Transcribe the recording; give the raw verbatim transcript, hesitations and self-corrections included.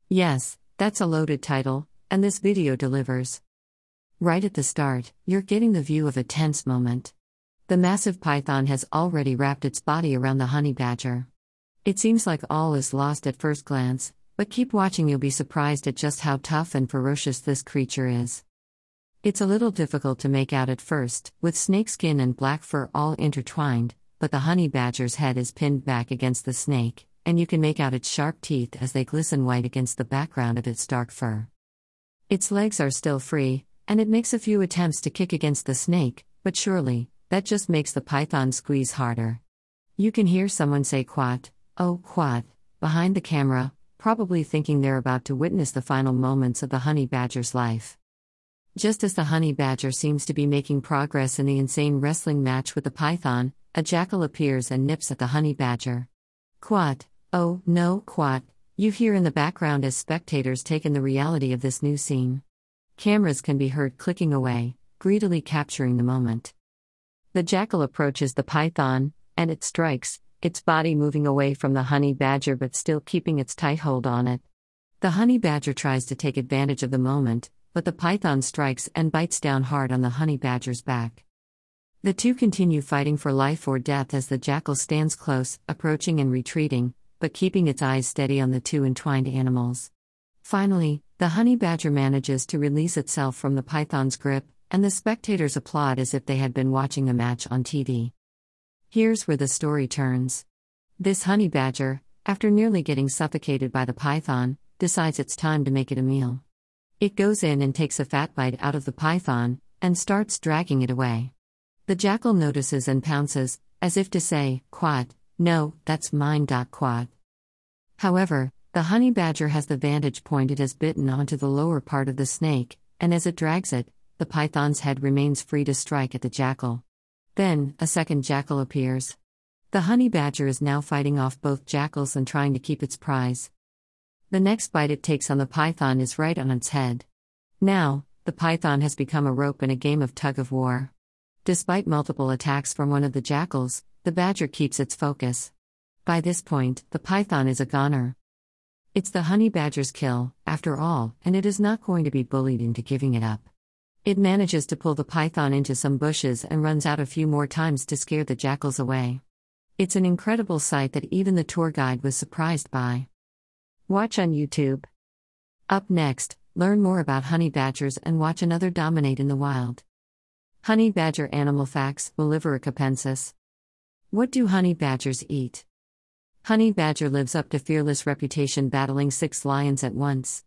Yes, that's a loaded title, and this video delivers. Right at the start, you're getting the view of a tense moment. The massive python has already wrapped its body around the honey badger. It seems like all is lost at first glance, but keep watching, you'll be surprised at just how tough and ferocious this creature is. It's a little difficult to make out at first, with snakeskin and black fur all intertwined, but the honey badger's head is pinned back against the snake, and you can make out its sharp teeth as they glisten white against the background of its dark fur. Its legs are still free, and it makes a few attempts to kick against the snake, but surely, that just makes the python squeeze harder. You can hear someone say "Quat, oh, quat," behind the camera, probably thinking they're about to witness the final moments of the honey badger's life. Just as the honey badger seems to be making progress in the insane wrestling match with the python, a jackal appears and nips at the honey badger. "Quat, oh, no, quat," you hear in the background as spectators take in the reality of this new scene. Cameras can be heard clicking away, greedily capturing the moment. The jackal approaches the python, and it strikes, its body moving away from the honey badger but still keeping its tight hold on it. The honey badger tries to take advantage of the moment, but the python strikes and bites down hard on the honey badger's back. The two continue fighting for life or death as the jackal stands close, approaching and retreating, but keeping its eyes steady on the two entwined animals. Finally, the honey badger manages to release itself from the python's grip, and the spectators applaud as if they had been watching a match on T V. Here's where the story turns. This honey badger, after nearly getting suffocated by the python, decides it's time to make it a meal. It goes in and takes a fat bite out of the python, and starts dragging it away. The jackal notices and pounces, as if to say, "Quat, no, that's mine. Quat." However, the honey badger has the vantage point. It has bitten onto the lower part of the snake, and as it drags it, the python's head remains free to strike at the jackal. Then, a second jackal appears. The honey badger is now fighting off both jackals and trying to keep its prize. The next bite it takes on the python is right on its head. Now, the python has become a rope in a game of tug-of-war. Despite multiple attacks from one of the jackals, the badger keeps its focus. By this point, the python is a goner. It's the honey badger's kill, after all, and it is not going to be bullied into giving it up. It manages to pull the python into some bushes and runs out a few more times to scare the jackals away. It's an incredible sight that even the tour guide was surprised by. Watch on YouTube. Up next, learn more about honey badgers and watch another dominate in the wild. Honey badger animal facts: Mellivora capensis. What do honey badgers eat? Honey badger lives up to fearless reputation, battling six lions at once.